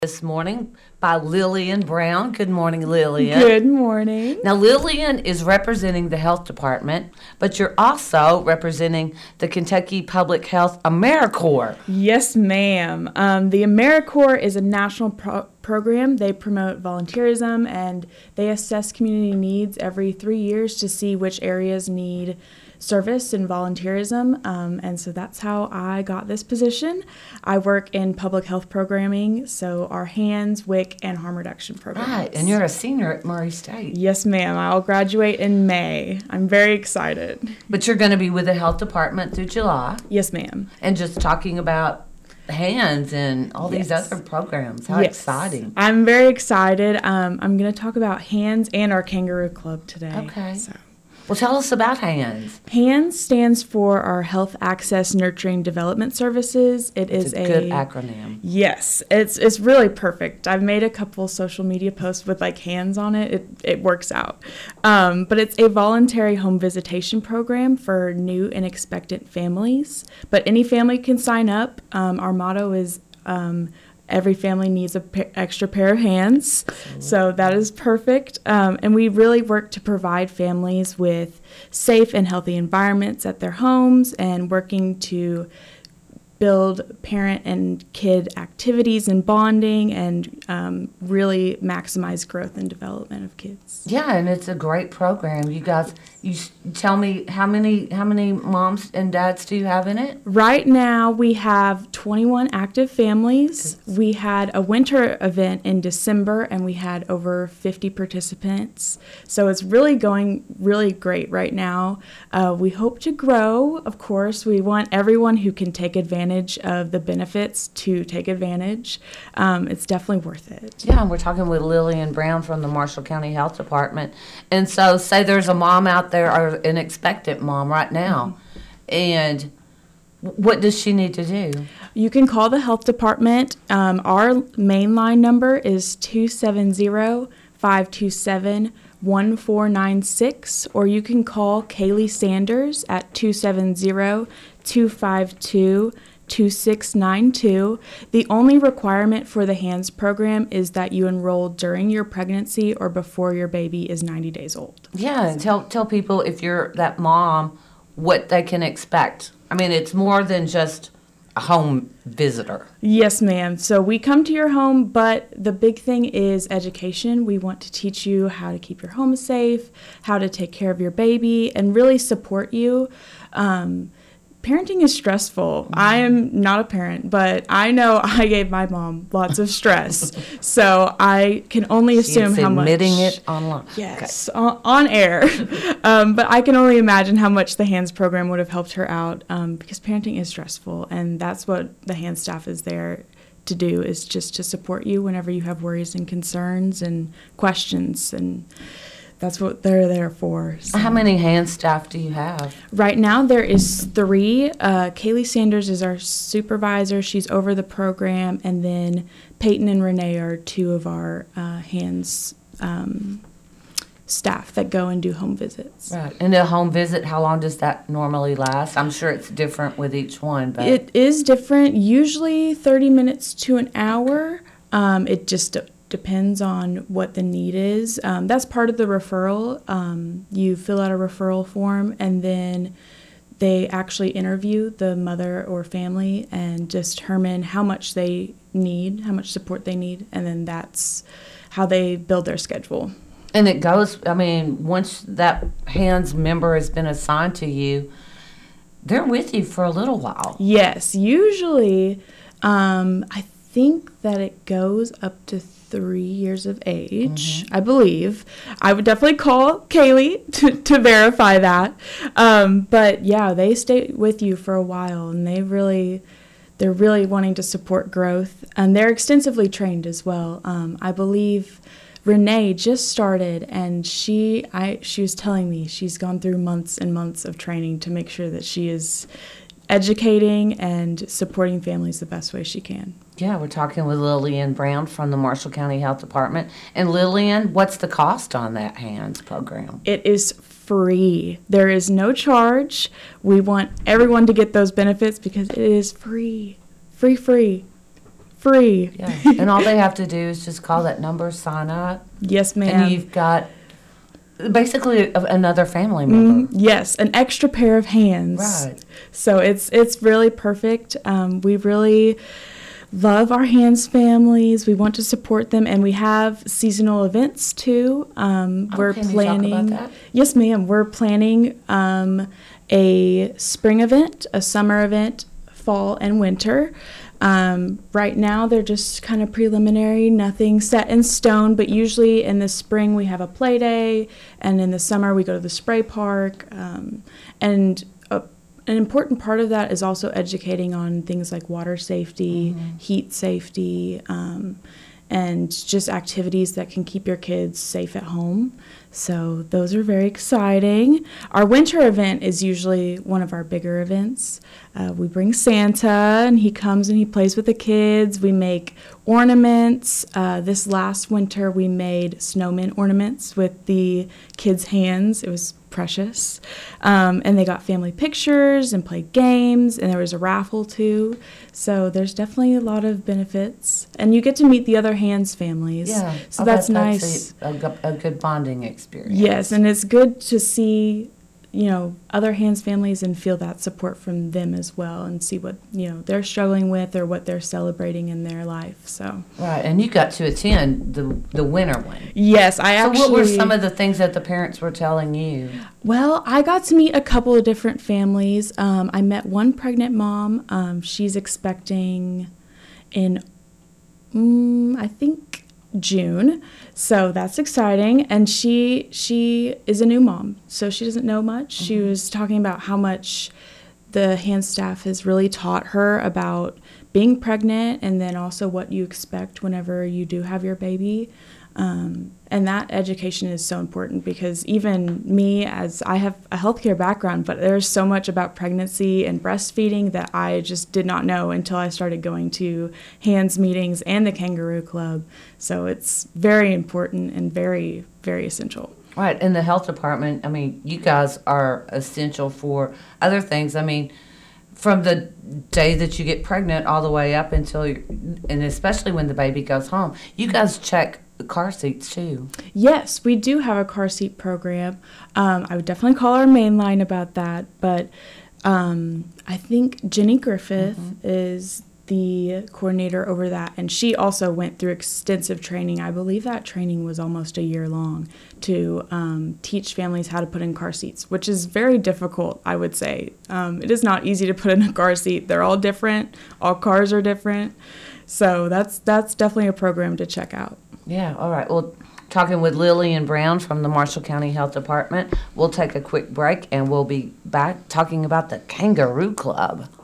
this morning by Lillian Brown. Good morning, Lillian. Good morning. Now, Lillian is representing the health department, but you're also representing the Kentucky Public Health AmeriCorps. Yes, ma'am. The AmeriCorps is a national program. They promote volunteerism and they assess community needs every 3 years to see which areas need service and volunteerism, and so that's how I got this position. I work in public health programming, so our HANDS, WIC, and harm reduction programs. Right, and you're a senior at Murray State. Yes, ma'am. I'll graduate in May. I'm very excited. But you're going to be with the health department through July. Yes, ma'am. And just talking about HANDS and all these other programs. How exciting. I'm very excited. I'm going to talk about HANDS and our Kangaroo Club today. Okay. Well, tell us about HANDS. HANDS stands for our Health Access Nurturing Development Services. It's a good acronym. Yes, it's really perfect. I've made a couple social media posts with like hands on it. It works out. But it's a voluntary home visitation program for new and expectant families. But any family can sign up. Our motto is every family needs an extra pair of hands, so that is perfect. And we really work to provide families with safe and healthy environments at their homes and working to build parent and kid activities and bonding and really maximize growth and development of kids. Yeah, and it's a great program. You guys, you tell me how many moms and dads do you have in it? Right now we have 21 active families. We had a winter event in December and we had over 50 participants. So it's really going really great right now. We hope to grow, of course. We want everyone who can take advantage of the benefits to take advantage. It's definitely worth it. Yeah, and we're talking with Lillian Brown from the Marshall County Health Department. And so say there's a mom out there, or an expectant mom right now, and what does she need to do? You can call the health department. Our main line number is 270-527-1496, or you can call Kaylee Sanders at 270-252-2692. The only requirement for the HANDS program is that you enroll during your pregnancy or before your baby is 90 days old. Yeah, and tell people, if you're that mom, what they can expect. I mean, it's more than just a home visitor. Yes, ma'am. So we come to your home, but the big thing is education. We want to teach you how to keep your home safe, how to take care of your baby, and really support you. Parenting is stressful. I am not a parent, but I know I gave my mom lots of stress. So I can only assume how much. Admitting it online. Yes, okay. On air. But I can only imagine how much the HANDS program would have helped her out, because parenting is stressful, and that's what the HANDS staff is there to do, is just to support you whenever you have worries and concerns and questions, and that's what they're there for. So. How many HANDS staff do you have? Right now there is 3. Kaylee Sanders is our supervisor. She's over the program. And then Peyton and Renee are 2 of our HANDS staff that go and do home visits. Right. And a home visit, how long does that normally last? I'm sure it's different with each one. But it is different. Usually 30 minutes to an hour. It just depends on what the need is. That's part of the referral. You fill out a referral form, and then they actually interview the mother or family and determine how much they need, how much support they need, and then that's how they build their schedule. And it goes, I mean, once that HANDS member has been assigned to you, they're with you for a little while. Yes, usually I think that it goes up to 3 years of age, I believe. I would definitely call Kaylee to verify that. But yeah, they stay with you for a while, and they're really wanting to support growth, and they're extensively trained as well. I believe Renee just started, and she was telling me she's gone through months and months of training to make sure that she is educating and supporting families the best way she can. Yeah, we're talking with Lillian Brown from the Marshall County Health Department. And Lillian, what's the cost on that HANDS program? It is free. There is no charge. We want everyone to get those benefits because it is free. Free. free. Yeah. And all they have to do is just call that number, sign up, Yes, ma'am. and you've got basically another family member. Yes, an extra pair of hands. Right. So it's really perfect. We really love our hands families. We want to support them, and we have seasonal events too. We're can you talk planning. about that? Yes, ma'am. We're planning a spring event, a summer event, fall and winter. Right now, they're just kind of preliminary, nothing set in stone, but usually in the spring we have a play day, and in the summer we go to the spray park. And an important part of that is also educating on things like water safety, heat safety, and just activities that can keep your kids safe at home. So those are very exciting. Our winter event is usually one of our bigger events. We bring Santa, and he comes and he plays with the kids. We make ornaments. This last winter, we made snowman ornaments with the kids' hands. It was precious. And they got family pictures and played games, and there was a raffle too. So there's definitely a lot of benefits. And you get to meet the other hands families. Yeah. So that's nice. A good bonding experience. Yes, and it's good to see, other hands families and feel that support from them as well, and see what, they're struggling with or what they're celebrating in their life. So Right, and you got to attend the winter one. yes, So what were some of the things that the parents were telling you? Well, I got to meet a couple of different families. I met one pregnant mom. She's expecting in, I think, June. So that's exciting. And she is a new mom, so she doesn't know much. She was talking about how much the hand staff has really taught her about being pregnant, and then also what you expect whenever you do have your baby. And that education is so important, because even me, as I have a healthcare background, but there's so much about pregnancy and breastfeeding that I just did not know until I started going to hands meetings and the Kangaroo Club. So it's very important and very, very essential. Right, in the health department, I mean, you guys are essential for other things. I mean, from the day that you get pregnant all the way up until, and especially when the baby goes home, you guys check the car seats too. Yes, we do have a car seat program. I would definitely call our main line about that, but I think Jenny Griffith is the coordinator over that, and she also went through extensive training. I believe that training was almost a year long to teach families how to put in car seats, which is very difficult, I would say. It is not easy to put in a car seat. They're all different. All cars are different. So that's definitely a program to check out. Yeah, all right. Well, talking with Lillian Brown from the Marshall County Health Department. We'll take a quick break, and we'll be back talking about the Kangaroo Club.